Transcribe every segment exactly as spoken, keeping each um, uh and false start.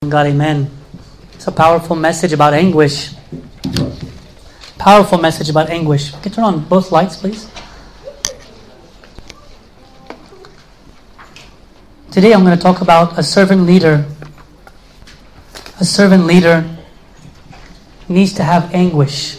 God, amen. It's a powerful message about anguish. Powerful message about anguish. Can you turn on both lights, please? Today I'm going to talk about a servant leader. A servant leader needs to have anguish.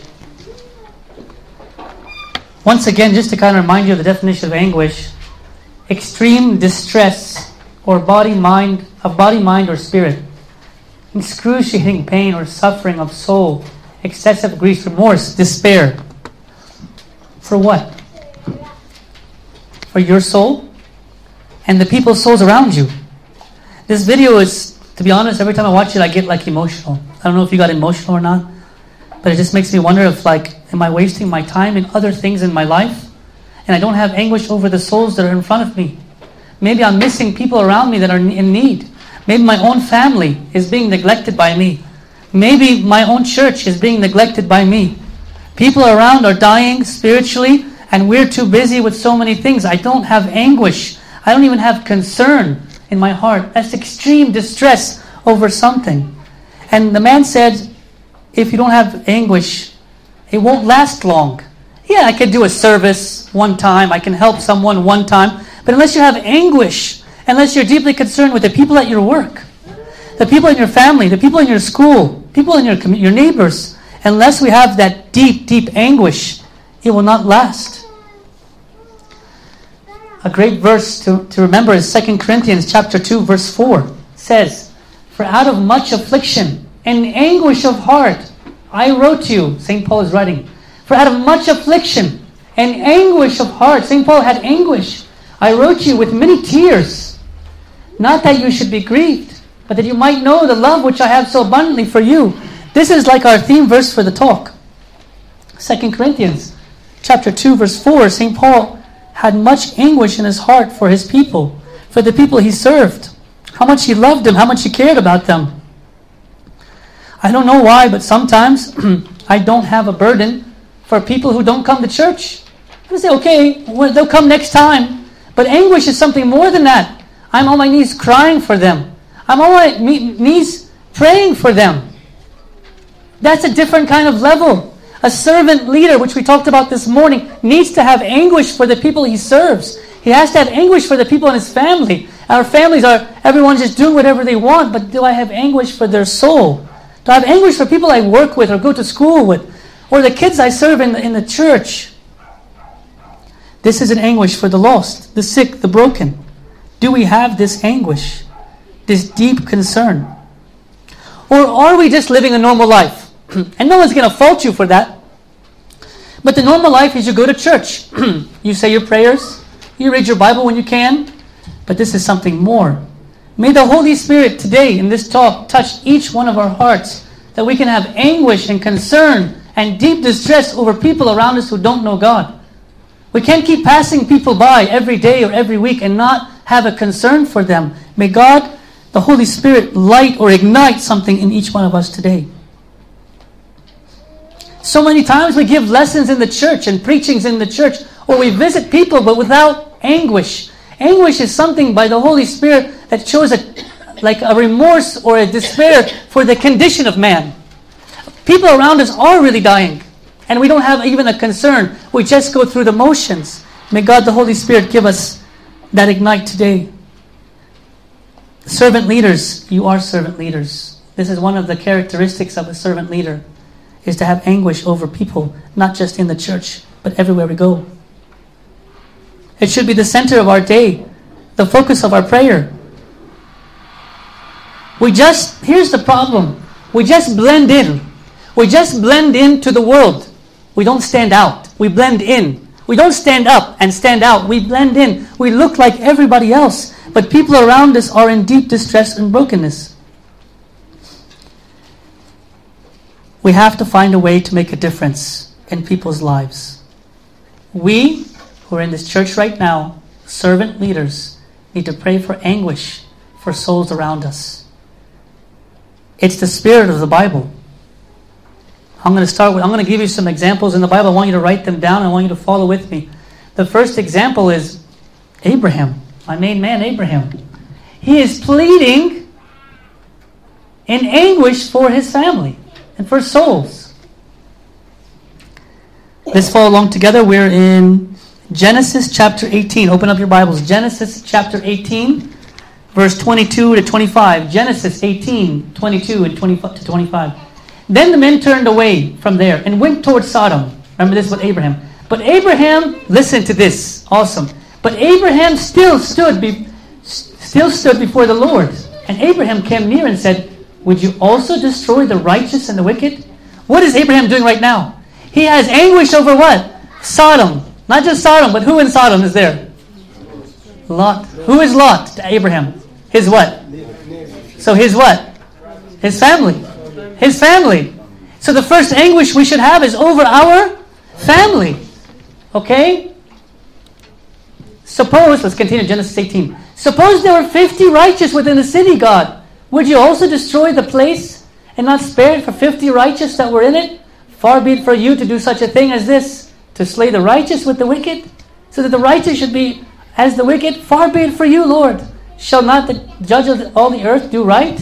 Once again, just to kind of remind you of the definition of anguish, extreme distress or body, mind, of body, mind, or spirit. Excruciating pain or suffering of soul, excessive grief, remorse, despair. For what? For your soul and the people's souls around you. This video is, to be honest, every time I watch it, I get like emotional. I don't know if you got emotional or not, but it just makes me wonder if like, am I wasting my time in other things in my life? And I don't have anguish over the souls that are in front of me. Maybe I'm missing people around me that are in need. Maybe my own family is being neglected by me. Maybe my own church is being neglected by me. People around are dying spiritually, and we're too busy with so many things. I don't have anguish. I don't even have concern in my heart. That's extreme distress over something. And the man said, if you don't have anguish, it won't last long. Yeah, I could do a service one time. I can help someone one time. But unless you have anguish, unless you're deeply concerned with the people at your work, the people in your family, the people in your school, people in your community, your neighbors, unless we have that deep, deep anguish, it will not last. A great verse to, to remember is Second Corinthians chapter two, verse four. It says, for out of much affliction and anguish of heart, I wrote to you, Saint Paul is writing, for out of much affliction and anguish of heart, Saint Paul had anguish, I wrote to you with many tears, not that you should be grieved, but that you might know the love which I have so abundantly for you. This is like our theme verse for the talk. Second Corinthians chapter two, verse four, Saint Paul had much anguish in his heart for his people, for the people he served, how much he loved them, how much he cared about them. I don't know why, but sometimes I don't have a burden for people who don't come to church. I say, okay, well, they'll come next time. But anguish is something more than that. I'm on my knees crying for them. I'm on my knees praying for them. That's a different kind of level. A servant leader, which we talked about this morning, needs to have anguish for the people he serves. He has to have anguish for the people in his family. Our families are, everyone's just doing whatever they want, but do I have anguish for their soul? Do I have anguish for people I work with or go to school with? Or the kids I serve in the, in the church? This is an anguish for the lost, the sick, the broken. Do we have this anguish, this deep concern? Or are we just living a normal life? And no one's going to fault you for that. But the normal life is you go to church. You say your prayers. You read your Bible when you can. But this is something more. May the Holy Spirit today in this talk touch each one of our hearts, that we can have anguish and concern and deep distress over people around us who don't know God. We can't keep passing people by every day or every week and not have a concern for them. May God, the Holy Spirit, light or ignite something in each one of us today. So many times we give lessons in the church and preachings in the church, or we visit people but without anguish. Anguish is something by the Holy Spirit that shows a, like a remorse or a despair for the condition of man. People around us are really dying. And we don't have even a concern. We just go through the motions. May God the Holy Spirit give us that ignite today. Servant leaders, you are servant leaders. This is one of the characteristics of a servant leader, is to have anguish over people, not just in the church, but everywhere we go. It should be the center of our day, the focus of our prayer. We just, here's the problem. We just blend in. We just blend into the world. We don't stand out. We blend in. We don't stand up and stand out. We blend in. We look like everybody else. But people around us are in deep distress and brokenness. We have to find a way to make a difference in people's lives. We, who are in this church right now, servant leaders, need to pray for anguish for souls around us. It's the spirit of the Bible. I'm going to start with, I'm going to give you some examples in the Bible. I want you to write them down. I want you to follow with me. The first example is Abraham, my main man Abraham. He is pleading in anguish for his family and for souls. Let's follow along together. We're in Genesis chapter eighteen. Open up your Bibles. Genesis chapter eighteen, verse twenty-two to twenty-five. Genesis eighteen, twenty-two and twenty-five to twenty-five. Then the men turned away from there and went towards Sodom. Remember this with Abraham. But Abraham, listen to this. Awesome. But Abraham still stood be, still stood before the Lord. And Abraham came near and said, would you also destroy the righteous and the wicked? What is Abraham doing right now? He has anguish over what? Sodom. Not just Sodom, but who in Sodom is there? Lot. Who is Lot to Abraham? His what? So his what? His family. His family. So the first anguish we should have is over our family. Okay? Suppose, let's continue Genesis eighteen. Suppose there were fifty righteous within the city, God. Would you also destroy the place and not spare it for fifty righteous that were in it? Far be it for you to do such a thing as this, to slay the righteous with the wicked, so that the righteous should be as the wicked. Far be it for you, Lord. Shall not the judge of all the earth do right?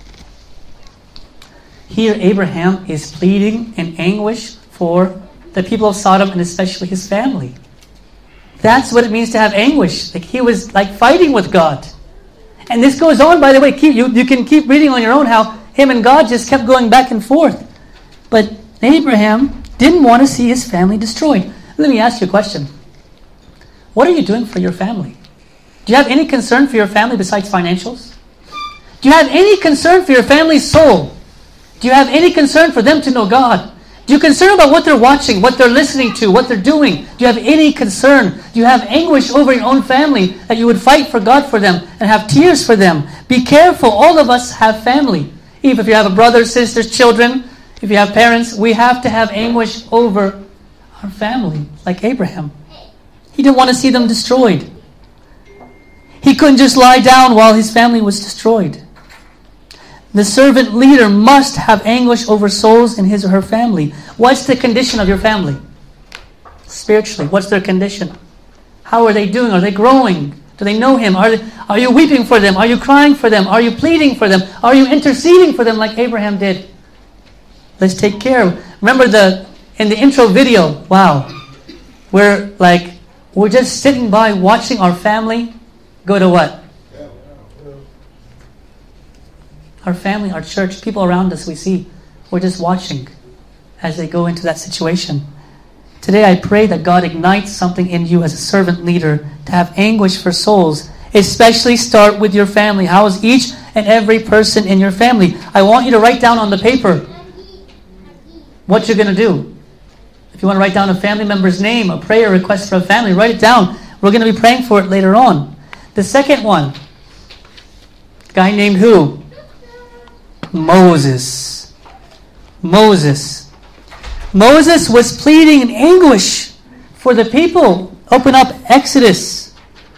Here Abraham is pleading in anguish for the people of Sodom and especially his family. That's what it means to have anguish. Like he was like fighting with God. And this goes on, by the way. Keep, you, you can keep reading on your own how him and God just kept going back and forth. But Abraham didn't want to see his family destroyed. Let me ask you a question. What are you doing for your family? Do you have any concern for your family besides financials? Do you have any concern for your family's soul? Do you have any concern for them to know God? Do you concern about what they're watching, what they're listening to, what they're doing? Do you have any concern? Do you have anguish over your own family that you would fight for God for them and have tears for them? Be careful. All of us have family. Even if you have a brother, sisters, children, if you have parents, we have to have anguish over our family, like Abraham. He didn't want to see them destroyed. He couldn't just lie down while his family was destroyed. The servant leader must have anguish over souls in his or her family. What's the condition of your family? Spiritually, what's their condition? How are they doing? Are they growing? Do they know Him? Are, they, are you weeping for them? Are you crying for them? Are you pleading for them? Are you interceding for them like Abraham did? Let's take care. Remember the in the intro video, wow, we're like, we're just sitting by watching our family go to what? Our family, our church, people around us we see. We're just watching as they go into that situation. Today I pray that God ignites something in you as a servant leader to have anguish for souls. Especially start with your family. How is each and every person in your family? I want you to write down on the paper what you're going to do. If you want to write down a family member's name, a prayer request for a family, write it down. We're going to be praying for it later on. The second one, a guy named who? Moses. Moses. Moses was pleading in anguish for the people. Open up Exodus.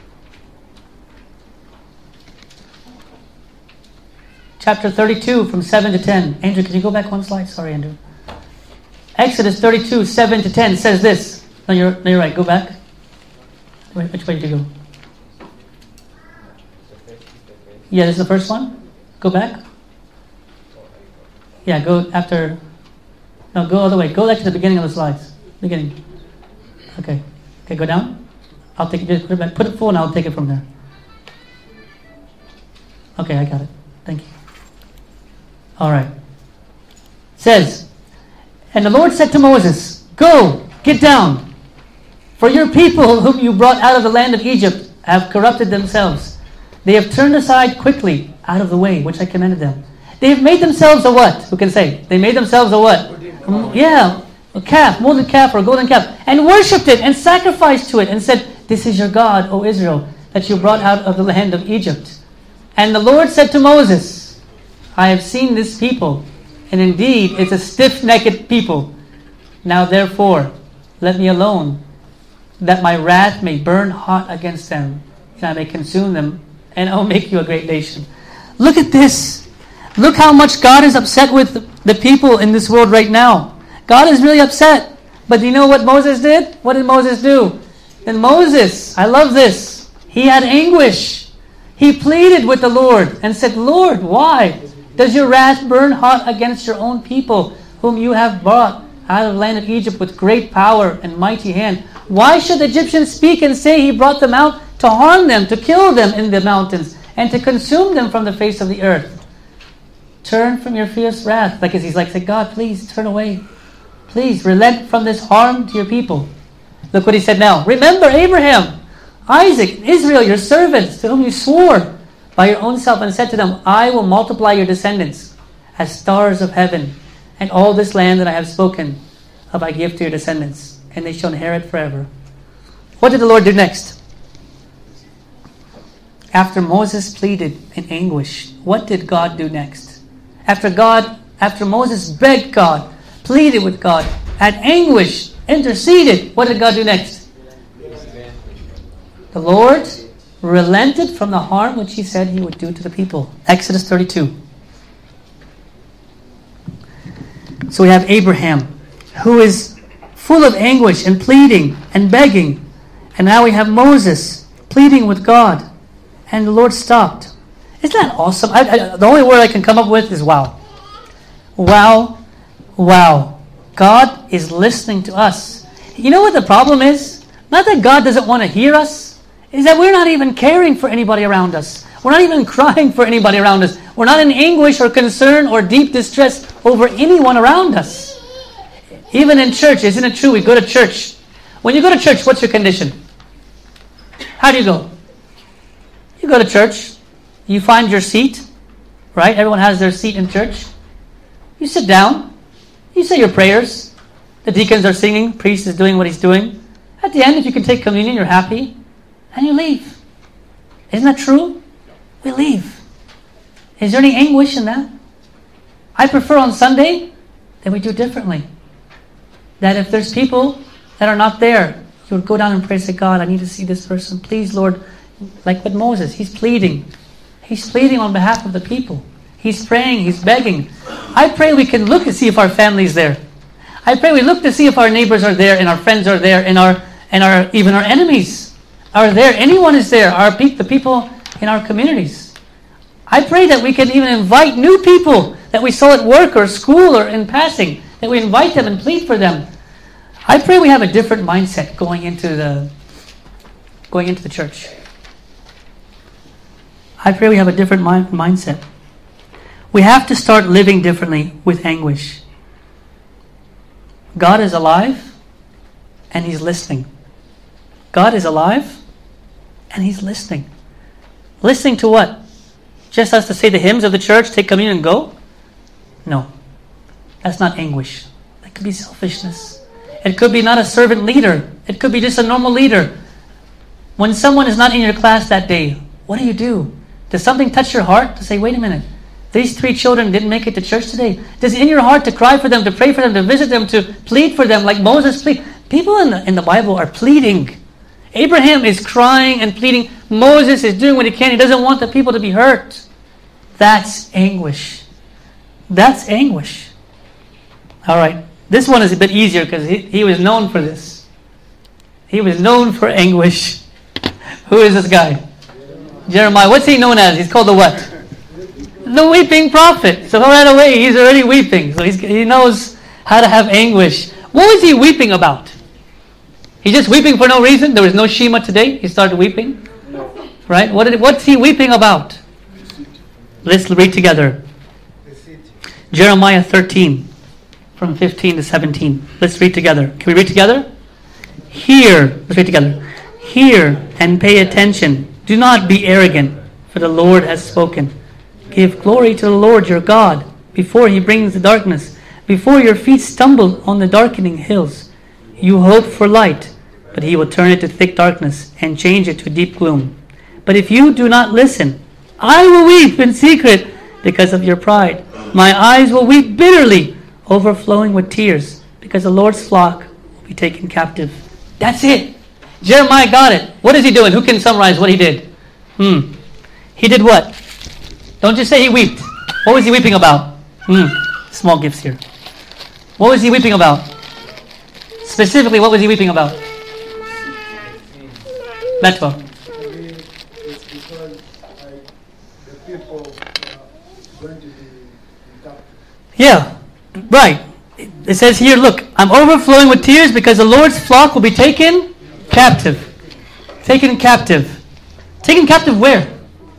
Chapter thirty-two from seven to ten. Andrew, can you go back one slide? Sorry, Andrew. Exodus thirty-two, seven to ten says this. No, you're, no, you're right. Go back. Wait, which way did you go? Yeah, this is the first one. Go back. Yeah, go after. No, go all the way. Go back to the beginning of the slides. Beginning. Okay. Okay, go down. I'll take it. Just put it back. Put it full and I'll take it from there. Okay, I got it. Thank you. All right. It says, and the Lord said to Moses, go, get down. For your people whom you brought out of the land of Egypt have corrupted themselves. They have turned aside quickly out of the way which I commanded them. They have made themselves a what? Who can say? They made themselves a what? Yeah, a calf, molded calf or a golden calf. And worshipped it and sacrificed to it and said, this is your God, O Israel, that you brought out of the land of Egypt. And the Lord said to Moses, I have seen this people, and indeed it's a stiff-necked people. Now therefore, let me alone, that my wrath may burn hot against them, and I may consume them, and I'll make you a great nation. Look at this. Look how much God is upset with the people in this world right now. God is really upset. But do you know what Moses did? What did Moses do? And Moses, I love this. He had anguish. He pleaded with the Lord and said, Lord, why? Does your wrath burn hot against your own people, whom you have brought out of the land of Egypt with great power and mighty hand? Why should the Egyptians speak and say he brought them out to harm them, to kill them in the mountains, and to consume them from the face of the earth? Turn from your fierce wrath. Like he's like, say, God, please turn away. Please relent from this harm to your people. Look what he said now. Remember Abraham, Isaac, Israel, your servants, to whom you swore by your own self and said to them, I will multiply your descendants as stars of heaven, and all this land that I have spoken of I give to your descendants, and they shall inherit forever. What did the Lord do next? After Moses pleaded in anguish, what did God do next? After God, after Moses begged God, pleaded with God, had anguish, interceded, what did God do next? The Lord relented from the harm which he said he would do to the people. Exodus thirty-two. So we have Abraham, who is full of anguish and pleading and begging. And now we have Moses pleading with God. And the Lord stopped. Isn't that awesome? I, I, the only word I can come up with is wow. Wow. Wow. God is listening to us. You know what the problem is? Not that God doesn't want to hear us. Is that we're not even caring for anybody around us. We're not even crying for anybody around us. We're not in anguish or concern or deep distress over anyone around us. Even in church, isn't it true? We go to church. When you go to church, what's your condition? How do you go? You go to church. You find your seat. Right? Everyone has their seat in church. You sit down. You say your prayers. The deacons are singing. Priest is doing what he's doing. At the end, if you can take communion, you're happy. And you leave. Isn't that true? We leave. Is there any anguish in that? I prefer on Sunday that we do differently. That if there's people that are not there, you would go down and pray and say, God, I need to see this person. Please, Lord, like with Moses, he's pleading. He's pleading on behalf of the people. He's praying, he's begging. I pray we can look and see if our family's there. I pray we look to see if our neighbors are there and our friends are there and our and our even our enemies are there. Anyone is there. Our pe- the people in our communities. I pray that we can even invite new people that we saw at work or school or in passing, that we invite them and plead for them. I pray we have a different mindset going into the going into the church. I pray we have a different mind, mindset. We have to start living differently with anguish. God is alive and he's listening. God is alive and he's listening. Listening to what? Just as to say the hymns of the church, take communion and go? No. That's not anguish. That could be selfishness. It could be not a servant leader. It could be just a normal leader. When someone is not in your class that day, what do you do? Does something touch your heart to say, wait a minute, these three children didn't make it to church today? Does it in your heart to cry for them, to pray for them, to visit them, to plead for them like Moses pleaded? People in the, in the Bible are pleading. Abraham is crying and pleading. Moses is doing what he can. He doesn't want the people to be hurt. That's anguish. That's anguish. All right. This one is a bit easier because he, he was known for this. He was known for anguish. Who is this guy? Jeremiah. What's he known as? He's called the what? The weeping prophet. So right away, he's already weeping. So he's, he knows how to have anguish. What was he weeping about? He's just weeping for no reason. There was no Shema today. He started weeping. No. Right? What did, what's he weeping about? Let's read together. Jeremiah thirteen, from fifteen to seventeen. Let's read together. Can we read together? Hear. Let's read together. Hear and pay attention. Do not be arrogant, for the Lord has spoken. Give glory to the Lord your God before he brings the darkness, before your feet stumble on the darkening hills. You hope for light, but he will turn it to thick darkness and change it to deep gloom. But if you do not listen, I will weep in secret because of your pride. My eyes will weep bitterly, overflowing with tears, because the Lord's flock will be taken captive. That's it. Jeremiah got it. What is he doing? Who can summarize what he did? Hmm. He did what? Don't just say he wept. What was he weeping about? Hmm. Small gifts here. What was he weeping about? Specifically, what was he weeping about? Betwa. It's because I, the people are going to be Yeah, right. It says here, look, I'm overflowing with tears because the Lord's flock will be taken captive. Taken captive. Taken captive where?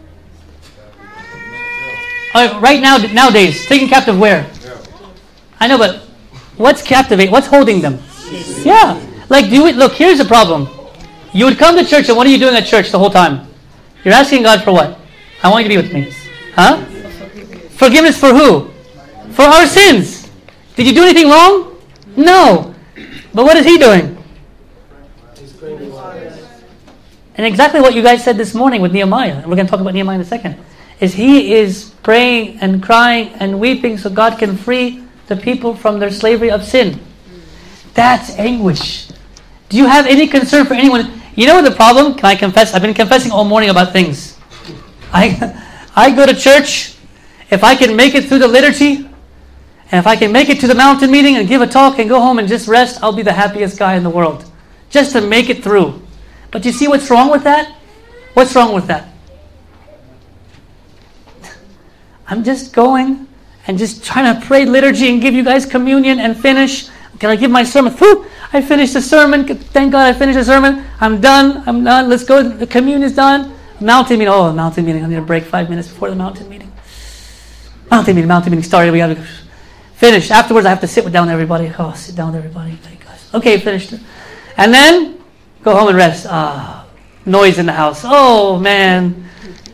Uh, right now, nowadays, taken captive where? I know, but what's captivate? What's holding them? Yeah. Like, do it. Look, here's the problem. You would come to church, and what are you doing at church the whole time? You're asking God for what? I want you to be with me. Huh? Forgiveness for who? For our sins. Did you do anything wrong? No. But what is He doing? And exactly what you guys said this morning with Nehemiah, and we're going to talk about Nehemiah in a second, is he is praying and crying and weeping so God can free the people from their slavery of sin. That's anguish. Do you have any concern for anyone? You know what the problem? Can I confess? I've been confessing all morning about things. I I go to church. If I can make it through the liturgy, and if I can make it to the mountain meeting and give a talk and go home and just rest, I'll be the happiest guy in the world. Just to make it through. But you see what's wrong with that? What's wrong with that? I'm just going and just trying to pray liturgy and give you guys communion and finish. Can I give my sermon? Whew, I finished the sermon. Thank God I finished the sermon. I'm done. I'm done. Let's go. The communion is done. Mountain meeting. Oh, mountain meeting. I need a break five minutes before the mountain meeting. Mountain meeting. Mountain meeting started. We got to finish. Afterwards, I have to sit with down with everybody. Oh, sit down with everybody. Thank God. Okay, finished. And then go home and rest. Ah, noise in the house. Oh, man.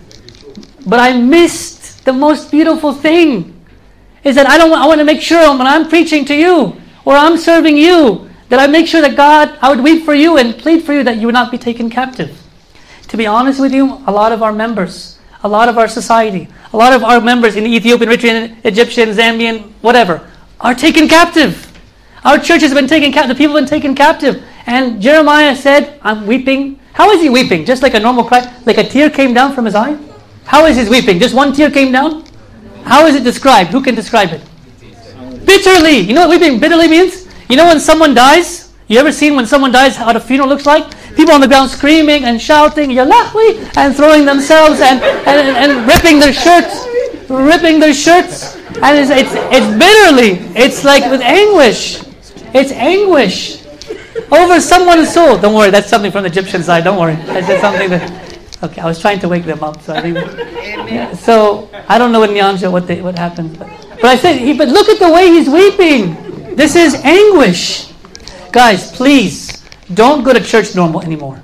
But I missed the most beautiful thing. Is that I don't. I want to make sure when I'm preaching to you or I'm serving you, that I make sure that God, I would weep for you and plead for you that you would not be taken captive. To be honest with you, a lot of our members, a lot of our society, a lot of our members in Ethiopian, Eritrean, Egyptian, Zambian, whatever, are taken captive. Our church has been taken captive. The people have been taken captive. And Jeremiah said, I'm weeping. How is he weeping? Just like a normal cry? Like a tear came down from his eye? How is he weeping? Just one tear came down? How is it described? Who can describe it? Bitterly. You know what weeping bitterly means? You know when someone dies? You ever seen when someone dies how a funeral looks like? People on the ground screaming and shouting, Yalahwi, and throwing themselves and, and, and ripping their shirts. Ripping their shirts. And it's, it's, it's bitterly. It's like with anguish. It's anguish. Over someone's soul. Don't worry, that's something from the Egyptian side. Don't worry. I said something that... Okay, I was trying to wake them up. So I think... Yeah, so, I don't know in Nyanja what they, what happened. But, but I said, he, but look at the way he's weeping. This is anguish. Guys, please, don't go to church normal anymore.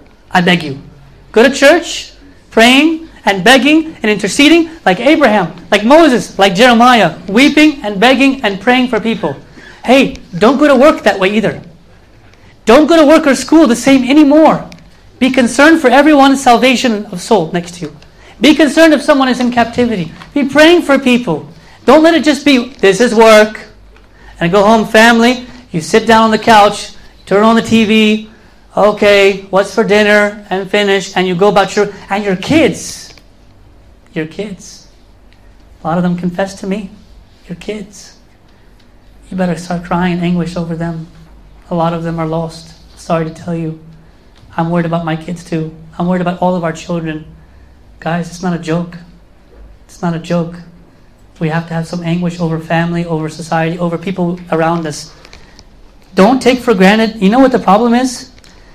I beg you. Go to church, praying and begging and interceding like Abraham, like Moses, like Jeremiah, weeping and begging and praying for people. Hey, don't go to work that way either. Don't go to work or school the same anymore. Be concerned for everyone's salvation of soul next to you. Be concerned if someone is in captivity. Be praying for people. Don't let it just be, this is work. And go home, family. You sit down on the couch, turn on the T V. Okay, what's for dinner? And finish. And you go about your... And your kids. Your kids. A lot of them confess to me. Your kids. You better start crying in anguish over them. A lot of them are lost. Sorry to tell you. I'm worried about my kids too. I'm worried about all of our children. Guys, it's not a joke. It's not a joke. We have to have some anguish over family, over society, over people around us. Don't take for granted. You know what the problem is?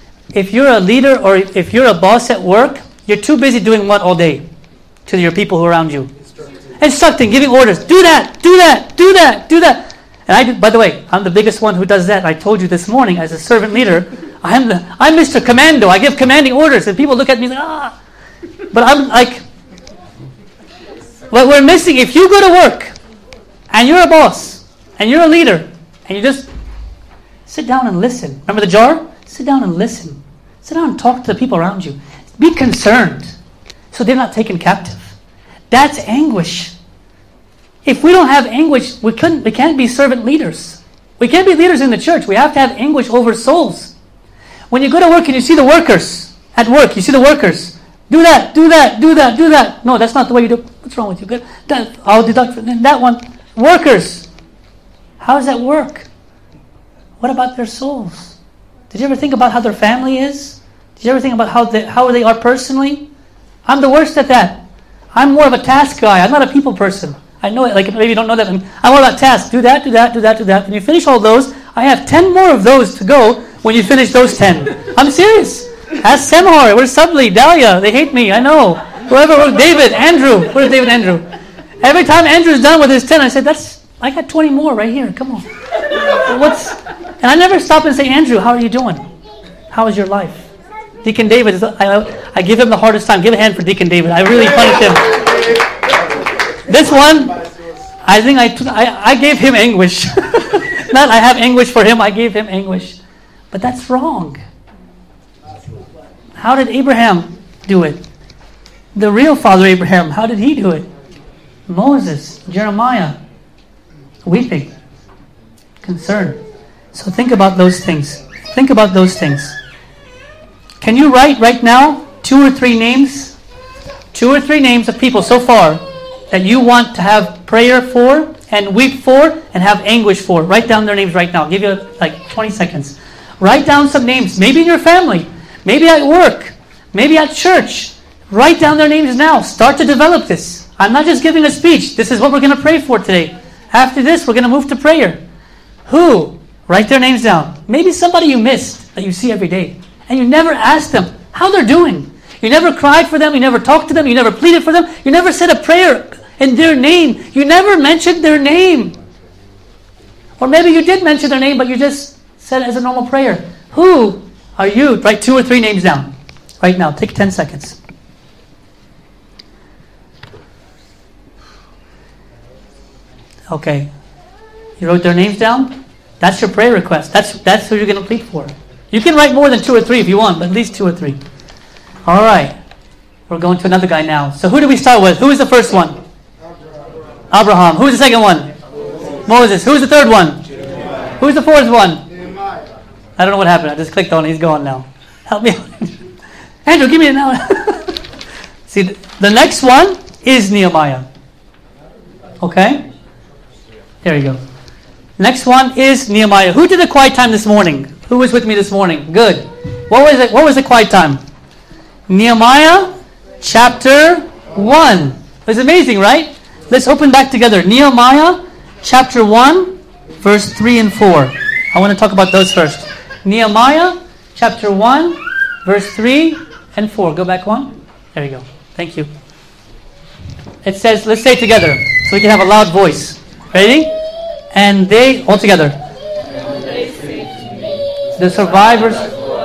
If you're a leader or if you're a boss at work, you're too busy doing what all day to your people who are around you? Instructing, giving orders. Do that, do that, do that, do that. And I do, by the way, I'm the biggest one who does that. I told you this morning as a servant leader, I'm the I'm Mister Commando. I give commanding orders and people look at me like, ah. But I'm like, what we're missing, if you go to work and you're a boss and you're a leader and you just sit down and listen. Remember the jar? Sit down and listen. Sit down and talk to the people around you. Be concerned so they're not taken captive. That's anguish. If we don't have anguish, we couldn't. We can't be servant leaders. We can't be leaders in the church. We have to have anguish over souls. When you go to work and you see the workers at work, you see the workers. Do that, do that, do that, do that. No, that's not the way you do it. What's wrong with you? Good. That, I'll deduct from that one. Workers. How does that work? What about their souls? Did you ever think about how their family is? Did you ever think about how they, how they are personally? I'm the worst at that. I'm more of a task guy. I'm not a people person. I know it. Like maybe you don't know that. I'm, I'm all about tasks. Do that, do that, do that, do that. When you finish all those, I have ten more of those to go when you finish those ten. I'm serious. Ask Semhor. Where's Subli? Dahlia. They hate me. I know. Whoever. David. Andrew. Where's David Andrew? Every time Andrew's done with his ten, I said, "That's. I got twenty more right here. Come on." What's? And I never stop and say, "Andrew, how are you doing? How is your life?" Deacon David. Is, I, I give him the hardest time. Give a hand for Deacon David. I really punish him. This one, I think I, I, I gave him anguish. Not I have anguish for him, I gave him anguish. But that's wrong. How did Abraham do it? The real father Abraham, how did he do it? Moses, Jeremiah, weeping, concern. So think about those things. Think about those things. Can you write right now two or three names? Two or three names of people so far that you want to have prayer for and weep for and have anguish for. Write down their names right now. I'll give you like twenty seconds. Write down some names. Maybe in your family. Maybe at work. Maybe at church. Write down their names now. Start to develop this. I'm not just giving a speech. This is what we're going to pray for today. After this, we're going to move to prayer. Who? Write their names down. Maybe somebody you missed that you see every day. And you never asked them how they're doing. You never cried for them. You never talked to them. You never pleaded for them. You never said a prayer in their name. You never mentioned their name. Or maybe you did mention their name, but you just said it as a normal prayer. Who are you? Write two or three names down. Right now. Take ten seconds. Okay. You wrote their names down? That's your prayer request. That's, that's who you're going to plead for. You can write more than two or three if you want, but at least two or three. All right. We're going to another guy now. So who do we start with? Who is the first one? Abraham. Who is the second one? Moses. Who is the third one? Who is the fourth one? I don't know what happened. I just clicked on it. He's gone now. Help me out. Andrew, give me it now. See, the next one is Nehemiah. Okay? There you go. Next one is Nehemiah. Who did the quiet time this morning? Who was with me this morning? Good. What was it? What was the quiet time? Nehemiah chapter one. It was amazing, right? Let's open back together. Nehemiah chapter one, verse three and four. I want to talk about those first. Nehemiah chapter one, verse three and four. Go back one. There you go. Thank you. It says, let's say it together so we can have a loud voice. Ready? And they, all together. The survivors.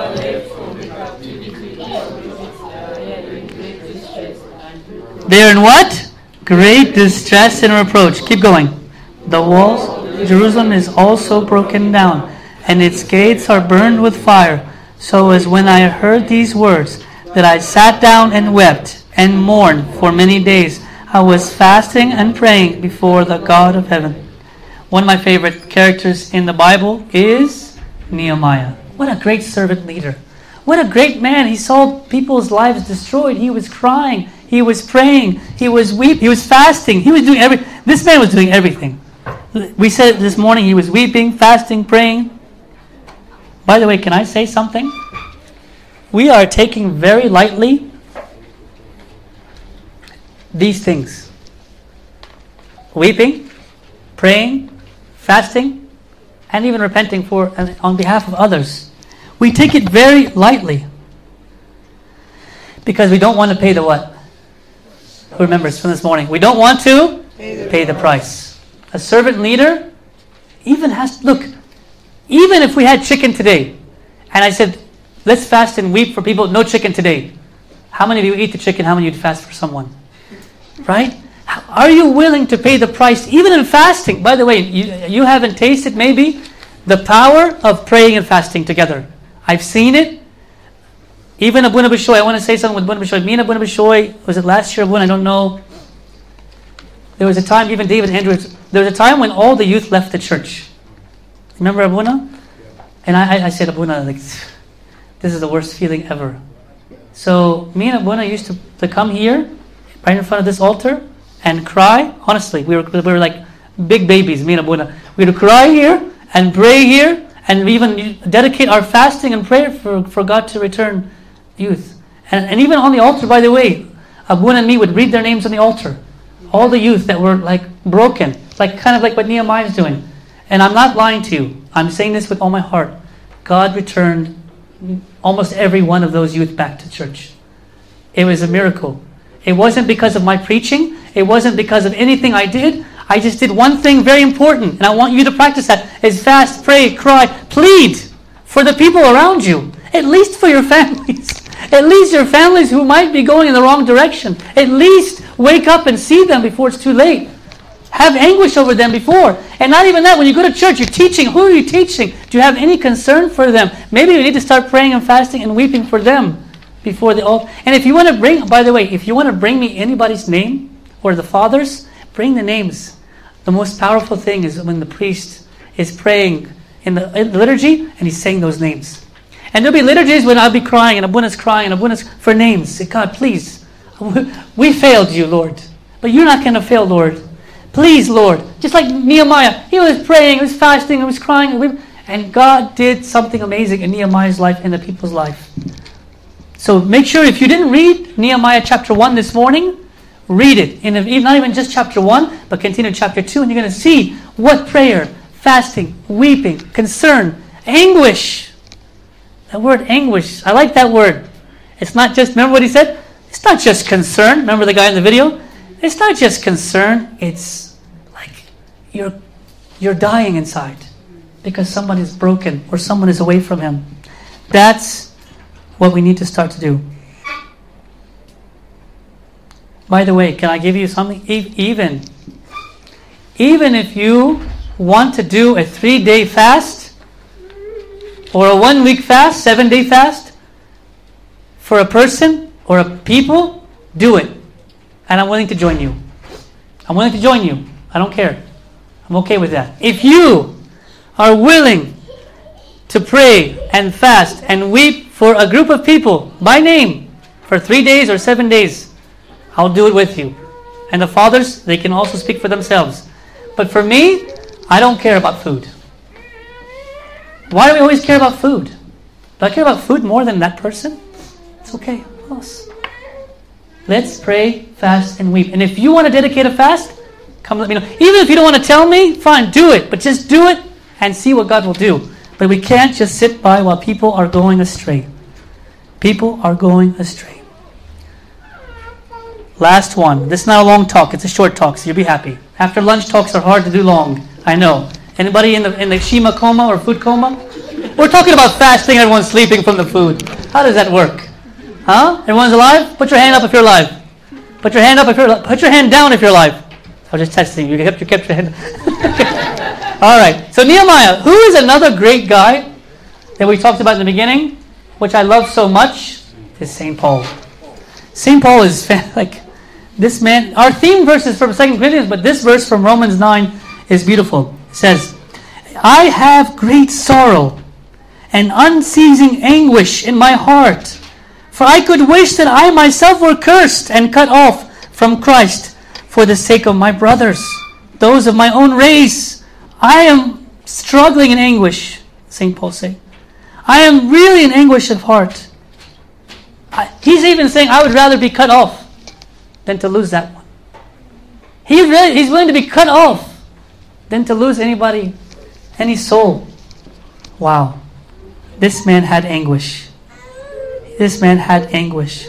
They are in what? Great distress and reproach. Keep going. The walls of Jerusalem is also broken down, and its gates are burned with fire. So as when I heard these words, that I sat down and wept and mourned for many days. I was fasting and praying before the God of heaven. One of my favorite characters in the Bible is Nehemiah. What a great servant leader. What a great man. He saw people's lives destroyed. He was crying. He was praying. He was weeping. He was fasting. He was doing every. This man was doing everything. We said this morning he was weeping, fasting, praying. By the way, can I say something? We are taking very lightly these things. Weeping, praying, fasting, and even repenting for on behalf of others. We take it very lightly. Because we don't want to pay the what? Who remembers from this morning? We don't want to pay the, pay the price. A servant leader even has, look, even if we had chicken today, and I said, let's fast and weep for people, no chicken today. How many of you eat the chicken? How many of you fast for someone? Right? Are you willing to pay the price, even in fasting? By the way, you, you haven't tasted maybe the power of praying and fasting together. I've seen it. Even Abuna Bishoy, I want to say something with Abuna Bishoy. Me and Abuna Bishoy, was it last year, Abuna? I don't know. There was a time, even David Andrews, there was a time when all the youth left the church. Remember Abuna? And I, I said, Abuna, like, this is the worst feeling ever. So me and Abuna used to, to come here, right in front of this altar, and cry. Honestly, we were we were like big babies, me and Abuna. We would cry here, and pray here, and even dedicate our fasting and prayer for, for God to return youth. And, and even on the altar, by the way, Abuna and me would read their names on the altar. all the youth that were like broken, like kind of like what Nehemiah is doing. And I'm not lying to you. I'm saying this with all my heart. God returned almost every one of those youth back to church. It was a miracle. It wasn't because of my preaching. It wasn't because of anything I did. I just did one thing very important, and I want you to practice that, is fast, pray, cry, plead for the people around you. At least for your families. At least your families who might be going in the wrong direction. At least wake up and see them before it's too late. Have anguish over them before. And not even that, when you go to church, you're teaching. Who are you teaching? Do you have any concern for them? Maybe you need to start praying and fasting and weeping for them before they all. And if you want to bring, by the way, if you want to bring me anybody's name or the fathers, bring the names. The most powerful thing is when the priest is praying in the, in the liturgy and he's saying those names. And there'll be liturgies when I'll be crying and Abuna's crying and Abuna's for names. Say, God, please, we failed you, Lord. But you're not going to fail, Lord. Please, Lord. Just like Nehemiah, he was praying, he was fasting, he was crying. And God did something amazing in Nehemiah's life and the people's life. So make sure if you didn't read Nehemiah chapter one this morning, read it. And if, not even just chapter one, but continue chapter two. And you're going to see what prayer, fasting, weeping, concern, anguish. That word anguish, I like that word. It's not just, remember what he said? It's not just concern. Remember the guy in the video? It's not just concern. It's like you're you're dying inside because someone is broken or someone is away from him. That's what we need to start to do. By the way, can I give you something? Even, even if you want to do a three-day fast, or a one-week fast, seven-day fast, for a person or a people, do it. And I'm willing to join you. I'm willing to join you. I don't care. I'm okay with that. If you are willing to pray and fast and weep for a group of people, by name, for three days or seven days, I'll do it with you. And the fathers, they can also speak for themselves. But for me, I don't care about food. Why do we always care about food? Do I care about food more than that person? It's okay. Else. Let's pray, fast, and weep. And if you want to dedicate a fast, come let me know. Even if you don't want to tell me, fine, do it. But just do it and see what God will do. But we can't just sit by while people are going astray. People are going astray. Last one. This is not a long talk. It's a short talk, so you'll be happy. After lunch talks are hard to do long. I know. Anybody in the in the Shima coma or food coma? We're talking about fasting. Everyone's sleeping from the food. How does that work? Huh? Everyone's alive? Put your hand up if you're alive. Put your hand up if you're alive. Put your hand down if you're alive. I was just testing you. You kept, you kept your hand. All right. So Nehemiah, who is another great guy that we talked about in the beginning, which I love so much, is Saint Paul. Saint Paul is like this man. Our theme verse is from Second Corinthians, but this verse from Romans nine is beautiful. It says, I have great sorrow and unceasing anguish in my heart. For I could wish that I myself were cursed and cut off from Christ for the sake of my brothers, those of my own race. I am struggling in anguish, Saint Paul says. I am really in anguish of heart. I, he's even saying, I would rather be cut off than to lose that one. He's, really, he's willing to be cut off than to lose anybody, any soul. Wow. This man had anguish. This man had anguish.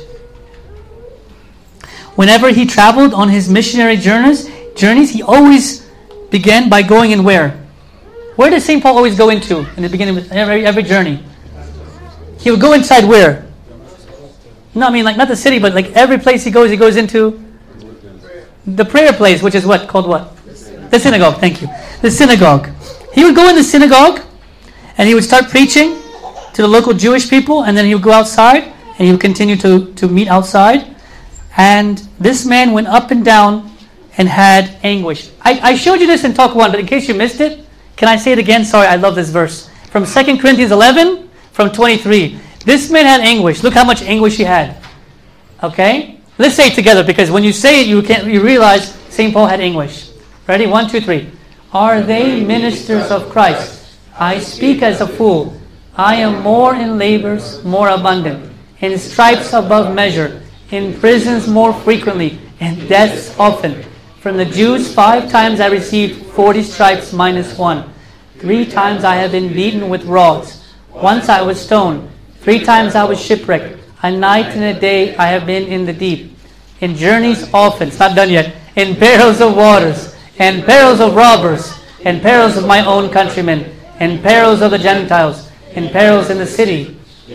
Whenever he traveled on his missionary journeys, journeys, he always began by going in where? Where did Saint Paul always go into in the beginning of every, every journey? He would go inside where? No, I mean like not the city, but like every place he goes, he goes into the prayer place, which is what? Called what? The synagogue, thank you. The synagogue. He would go in the synagogue and he would start preaching to the local Jewish people, and then he would go outside and he would continue to, to meet outside. And this man went up and down and had anguish. I, I showed you this in talk one, but in case you missed it, can I say it again? Sorry, I love this verse. From Second Corinthians eleven, from twenty-three. This man had anguish. Look how much anguish he had. Okay? Let's say it together, because when you say it, you can't. You realize Saint Paul had anguish. Ready? One, two, three. Are they ministers of Christ? I speak as a fool. I am more in labors, more abundant, in stripes above measure, in prisons more frequently, and deaths often. From the Jews, five times I received forty stripes minus one. Three times I have been beaten with rods. Once I was stoned. Three times I was shipwrecked. A night and a day I have been in the deep. In journeys often, it's not done yet. In perils of waters, and perils of robbers, and perils of my own countrymen, and perils of the Gentiles, and perils in the city,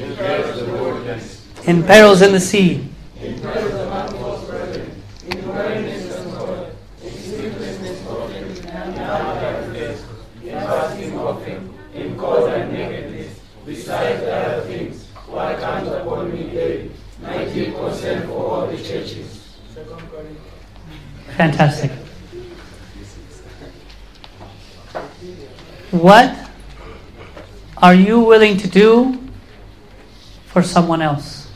in perils in the sea. In cold and nakedness, besides other things, what comes upon me daily, my deep concern for all the churches. Fantastic. What are you willing to do for someone else?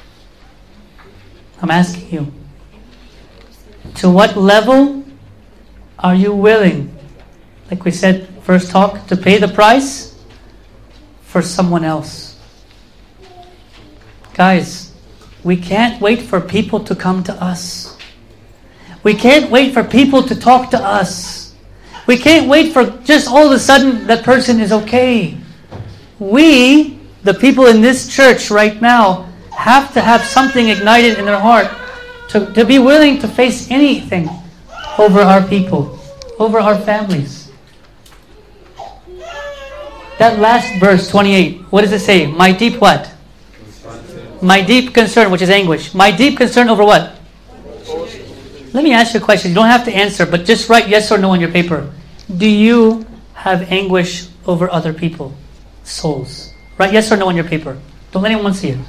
I'm asking you. To what level are you willing, like we said first talk, to pay the price for someone else? Guys, we can't wait for people to come to us. We can't wait for people to talk to us. We can't wait for just all of a sudden that person is okay. We, the people in this church right now, have to have something ignited in their heart to, to be willing to face anything over our people, over our families. That last verse, twenty-eight, what does it say? My deep what? My deep concern, which is anguish. My deep concern over what? Let me ask you a question. You don't have to answer, but just write yes or no on your paper. Do you have anguish over other people's souls? Write yes or no on your paper. Don't let anyone see it.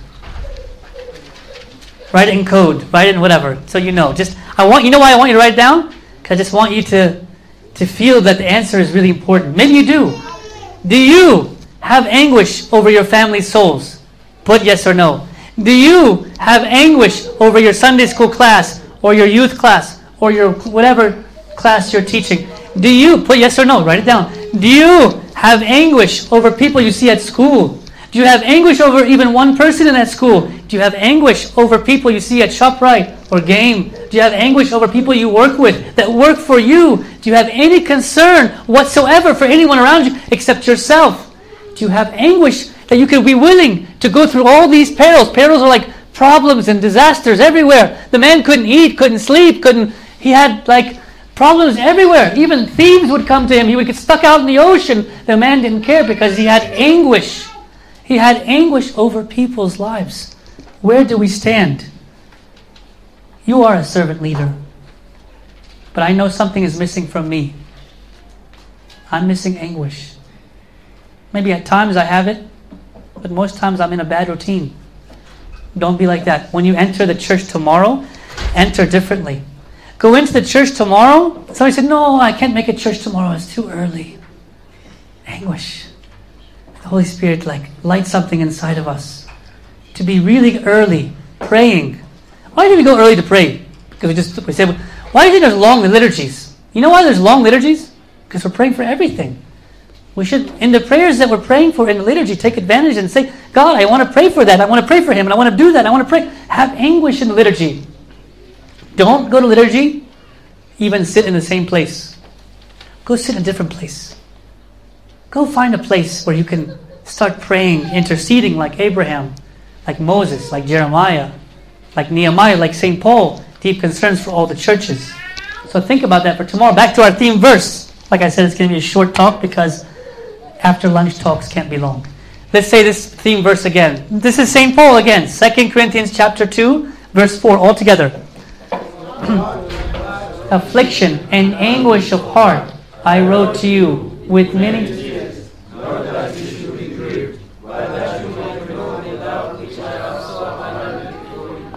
Write it in code. Write it in whatever. So you know. Just I want you know why I want you to write it down? Because I just want you to, to feel that the answer is really important. Maybe you do. Do you have anguish over your family's souls? Put yes or no. Do you have anguish over your Sunday school class or your youth class or your whatever class you're teaching? Do you, put yes or no, write it down. Do you have anguish over people you see at school? Do you have anguish over even one person in that school? Do you have anguish over people you see at ShopRite or Game? Do you have anguish over people you work with that work for you? Do you have any concern whatsoever for anyone around you except yourself? Do you have anguish that you could be willing to go through all these perils? Perils are like problems and disasters everywhere. The man couldn't eat, couldn't sleep, couldn't. He had like problems everywhere. Even thieves would come to him. He would get stuck out in the ocean. The man didn't care because he had anguish. He had anguish over people's lives. Where do we stand? You are a servant leader. But I know something is missing from me. I'm missing anguish. Maybe at times I have it, but most times I'm in a bad routine. Don't be like that. When you enter the church tomorrow, enter differently. Go into the church tomorrow. Somebody said, no, I can't make it church tomorrow. It's too early. Anguish. The Holy Spirit like lights something inside of us. To be really early, praying. Why do we go early to pray? Because we just we say, why do you think there's long liturgies? You know why there's long liturgies? Because we're praying for everything. We should, in the prayers that we're praying for in the liturgy, take advantage and say, God, I want to pray for that. I want to pray for him, and I want to do that. I want to pray. Have anguish in the liturgy. Don't go to liturgy, even sit in the same place. Go sit in a different place. Go find a place where you can start praying, interceding like Abraham, like Moses, like Jeremiah, like Nehemiah, like Saint Paul. Deep concerns for all the churches. So think about that for tomorrow. Back to our theme verse. Like I said, it's going to be a short talk because after lunch talks can't be long. Let's say this theme verse again. This is Saint Paul again. Second Corinthians chapter two, verse four, all together. Affliction and anguish of heart I wrote to you with many tears, not that you should be grieved, but that you might know the love which I have so abundantly for you.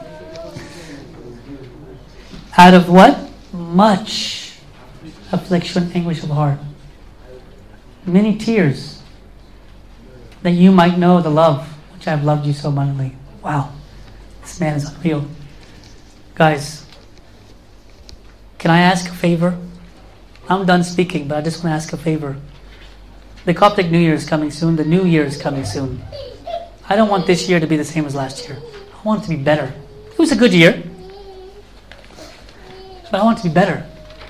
Out of what? Much affliction, anguish of heart. Many tears, that you might know the love which I have loved you so abundantly. Wow, this man is unreal. Guys, can I ask a favor? I'm done speaking, but I just want to ask a favor. The Coptic New Year is coming soon. The New Year is coming soon. I don't want this year to be the same as last year. I want it to be better. It was a good year. but I want it to be better.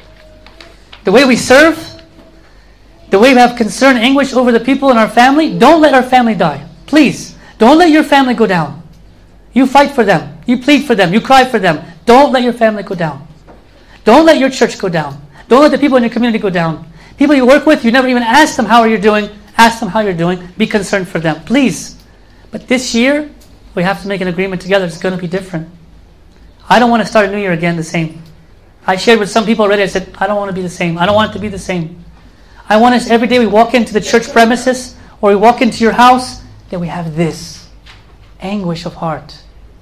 The way we serve, the way we have concern and anguish over the people in our family, don't let our family die. Please, don't let your family go down. You fight for them. You plead for them. You cry for them. Don't let your family go down. Don't let your church go down. Don't let the people in your community go down. People you work with, you never even ask them how are you doing. Ask them how you're doing. Be concerned for them. Please. But this year, we have to make an agreement together. It's going to be different. I don't want to start a new year again the same. I shared with some people already. I said, I don't want to be the same. I don't want it to be the same. I want us every day we walk into the church premises or we walk into your house, that we have this anguish of heart.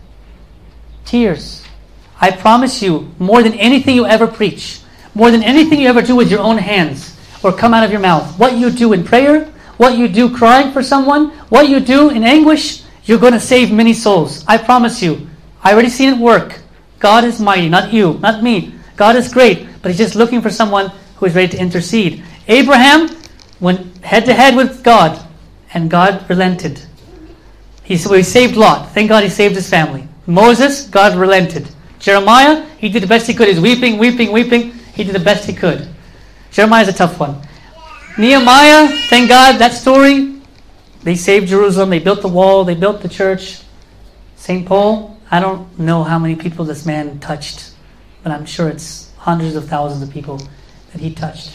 Tears. I promise you, more than anything you ever preach, more than anything you ever do with your own hands or come out of your mouth, what you do in prayer, what you do crying for someone, what you do in anguish, you're going to save many souls. I promise you. I already seen it work. God is mighty, not you, not me. God is great, but He's just looking for someone who is ready to intercede. Abraham went head to head with God, and God relented. He, so he saved Lot. Thank God he saved his family. Moses, God relented. Jeremiah, he did the best he could. He's weeping, weeping, weeping. He did the best he could. Jeremiah's a tough one. Nehemiah, thank God, that story, they saved Jerusalem, they built the wall, they built the church. Saint Paul, I don't know how many people this man touched, but I'm sure it's hundreds of thousands of people that he touched.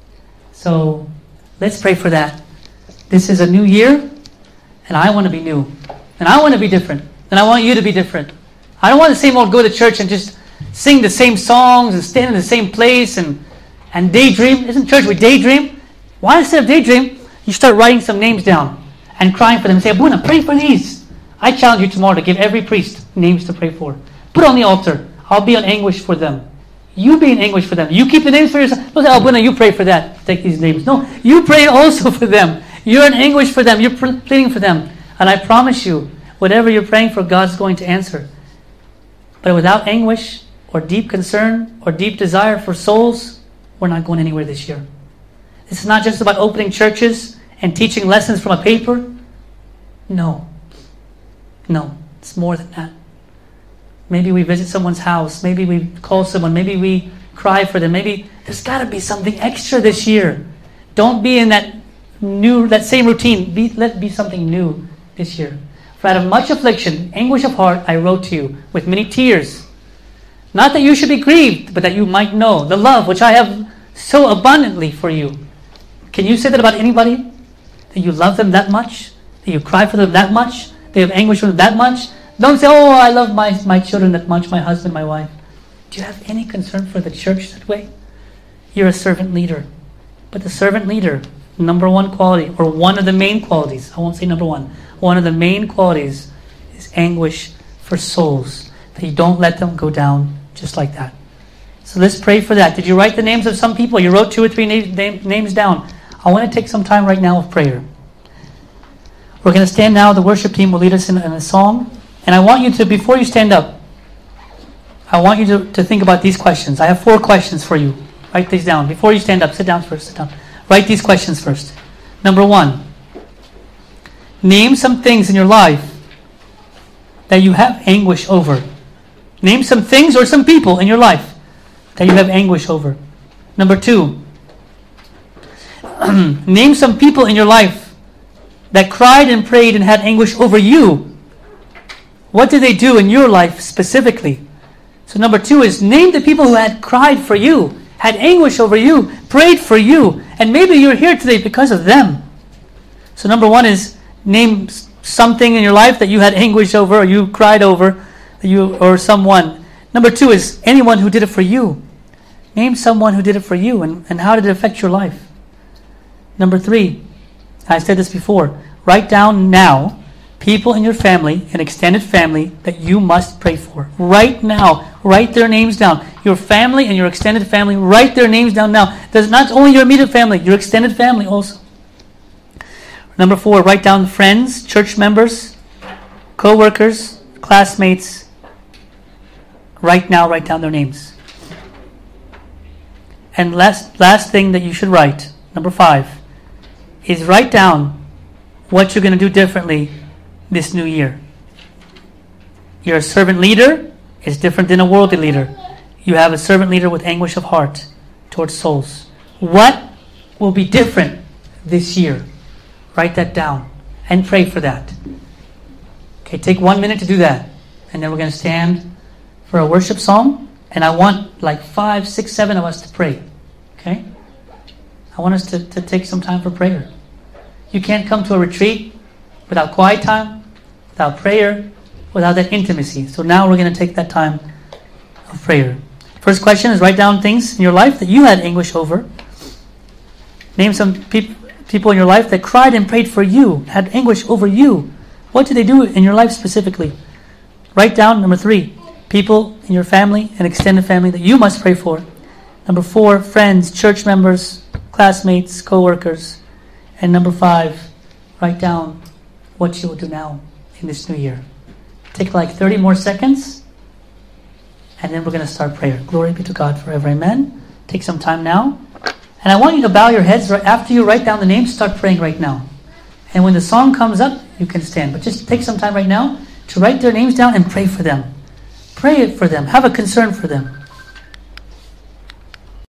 So let's pray for that. This is a new year, and I want to be new. And I want to be different. And I want you to be different. I don't want the same old go to church and just sing the same songs and stand in the same place and, and daydream. Isn't church we daydream? Why instead of daydream, you start writing some names down and crying for them and say, Abuna, pray for these. I challenge you tomorrow to give every priest names to pray for. Put on the altar. I'll be in anguish for them. You be in anguish for them. You keep the names for yourself. Don't say, Abuna, you pray for that. Take these names. No, you pray also for them. You're in anguish for them. You're pleading for them. And I promise you, whatever you're praying for, God's going to answer. But without anguish or deep concern or deep desire for souls, we're not going anywhere this year. This is not just about opening churches and teaching lessons from a paper. No. No. It's more than that. Maybe we visit someone's house. Maybe we call someone. Maybe we cry for them. Maybe there's got to be something extra this year. Don't be in that new, that same routine. Be, let it be something new this year. For out of much affliction, anguish of heart, I wrote to you with many tears. Not that you should be grieved, but that you might know the love which I have so abundantly for you. Can you say that about anybody? That you love them that much? That you cry for them that much? That you have anguish for them that much? Don't say, oh, I love my, my children that much, my husband, my wife. Do you have any concern for the church that way? You're a servant leader. But the servant leader, number one quality, or one of the main qualities, I won't say number one, one of the main qualities is anguish for souls. That you don't let them go down just like that. So let's pray for that. Did you write the names of some people? You wrote two or three na- names down. I want to take some time right now of prayer. We're going to stand now. The worship team will lead us in, in a song. And I want you to, before you stand up, I want you to, to think about these questions. I have four questions for you. Write these down. Before you stand up, sit down first. Sit down. Write these questions first. Number one, name some things in your life that you have anguish over. Name some things or some people in your life that you have anguish over. Number two, name some people in your life that cried and prayed and had anguish over you. What did they do in your life specifically? So number two is name the people who had cried for you, had anguish over you, prayed for you, and maybe you're here today because of them. So number one is name something in your life that you had anguish over or you cried over, you or someone. Number two is anyone who did it for you. Name someone who did it for you and, and how did it affect your life. Number three, I said this before, write down now people in your family, an extended family, that you must pray for. Right now, write their names down. Your family and your extended family, write their names down now. That's not only your immediate family, your extended family also. Number four, write down friends, church members, co-workers, classmates. Right now, write down their names. And last, last thing that you should write, number five, is write down what you're going to do differently this new year. You're a servant leader is different than a worldly leader. you have a servant leader with anguish of heart towards souls. What will be different this year? Write that down and pray for that. Okay, take one minute to do that. And then we're going to stand for a worship song. And I want like five, six, seven of us to pray. Okay? I want us to, to take some time for prayer. You can't come to a retreat without quiet time, without prayer, without that intimacy. So now we're going to take that time of prayer. First question is, write down things in your life that you had anguish over. Name some peop- people in your life that cried and prayed for you, had anguish over you. What did they do in your life specifically? Write down, number three, people in your family and extended family that you must pray for. Number four, friends, church members, classmates, co-workers. And number five, write down what you will do now in this new year. Take like thirty more seconds, and then we're going to start prayer. Glory be to God forever. Amen. Take some time now. And I want you to bow your heads right after you write down the names. Start praying right now. And when the song comes up, you can stand. But just take some time right now to write their names down and pray for them. Pray for them. Have a concern for them.